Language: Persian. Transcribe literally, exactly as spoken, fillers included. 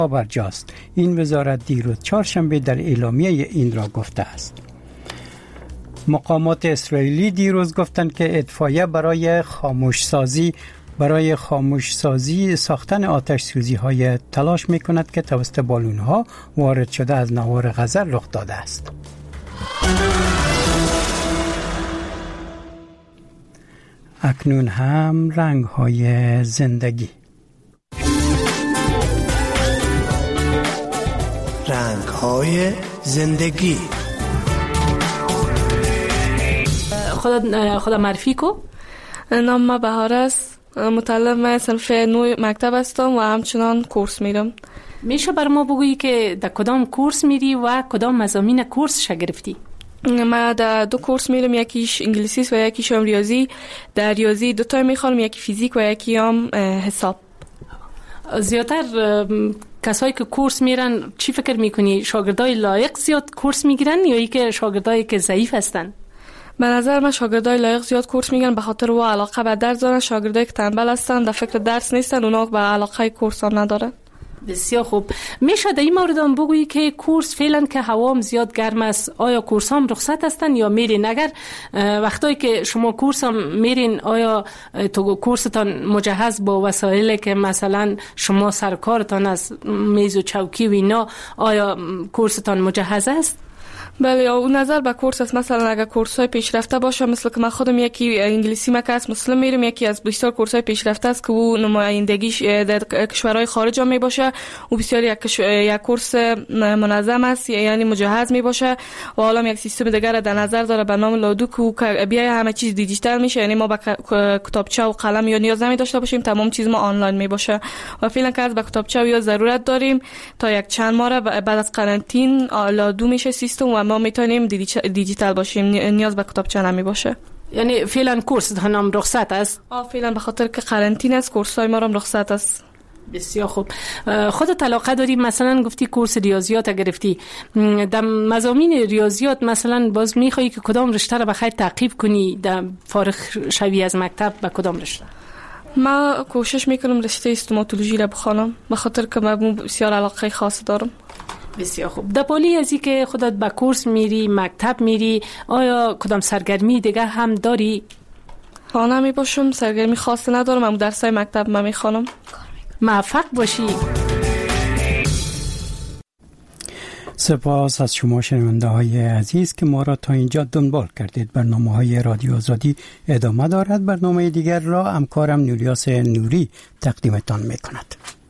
برجاست. این وزارت دیروز چهارشنبه در اعلامیه این را گفته است. مقامات اسرائیلی دیروز گفتند که اتفاقیه برای خاموش سازی برای خاموش سازی ساختن آتش سوزی های تلاش می کند که توسط بالون ها وارد شده از نوار غزه رخ داده است. اکنون هم رنگ های زندگی. رنگ های زندگی. خدا خدا معرفی کو. نام ما بهار است. متعلم صنف نو مکتب هستم و همچنان کورس میرم. میشه بر ما بگویی که در کدام کورس میری و کدام مضامین کورس گرفتی؟ من در دو کورس میرم، یکیش انگلیسی و یکیش هم ریاضی. در ریاضی دو تا میخوام، یکی فیزیک و یکی هم حساب. زیادتر کسایی که کورس میرن چی فکر میکنی؟ شاگردای لایق زیاد کورس میگیرن یا ای که شاگردایی که ضعیف هستن؟ به نظر من شاگردای لایق زیاد کورس میگن به خاطر و علاقه به درس دارن. شاگردایی که تنبل هستن در فکر درس نیستن، اونا به علاقه کورس هم ندارن. بسیار خوب. میشه در این مورد هم بگویی که کورس فعلا که هوام زیاد گرم است، آیا کورس هم رخصت هستن یا میرین؟ اگر وقتایی که شما کورس هم میرین آیا تو کورستان مجهز با وسایلی که مثلا شما سرکارتان از میز و چوکی و اینا، آیا کورستان مجهز است؟ بله، اون نظر به کورس است. مثلا اگر کورس های پیشرفته باشه، مثل که من خودم یکی انگلیسی مکس مسلم میرم، یکی از بسیار کورس های پیشرفته است که او نمایندگیش در کشورهای خارج هم می باشه و بسیار یک یک کورس منظم است، یعنی مجهز می باشه و حالا یک سیستم دیگر در نظر داره به نام لادو که بیای همه چیز دیجیتال میشه، یعنی ما با کتابچه و قلم یا نیاز نمی داشته باشیم، تمام چیز ما آنلاین می باشه و فعلا که از به کتابچه یا ضرورت داریم تا یک چند ماه بعد از قرنطین لادو میشه سیستم و ما میتونیم دیجیتال باشیم، نیاز به کتابچه نمی باشه. یعنی فعلا کورس هم رخصت است؟ آه فعلا به خاطر که قرنطینه است کورس های ما هم رخصت است. بسیار خوب. خودت علاقه داری؟ مثلا گفتی کورس ریاضیات گرفتی، در مضامین ریاضیات مثلا باز میخوایی که کدام رشته را بخیر تعقیب کنی در فارغ شوی از مکتب؟ به کدام رشته؟ ما کوشش میکنم رشته استوماتولوژی را بخوانم به خاطر که من بسیار علاقه خاص دارم. بسیار خوب. در پالی ازی که خودت به کورس میری، مکتب میری، آیا کدام سرگرمی دیگه هم داری؟ ها نمی باشم، سرگرمی خاصی ندارم، اما درسای مکتب من میخوانم. موفق باشی. سپاس از شما شنونده های عزیز که ما را تا اینجا دنبال کردید. برنامه های رادیو آزادی ادامه دارد. برنامه دیگر را همکارم نوریاس نوری تقدیمتان میکند.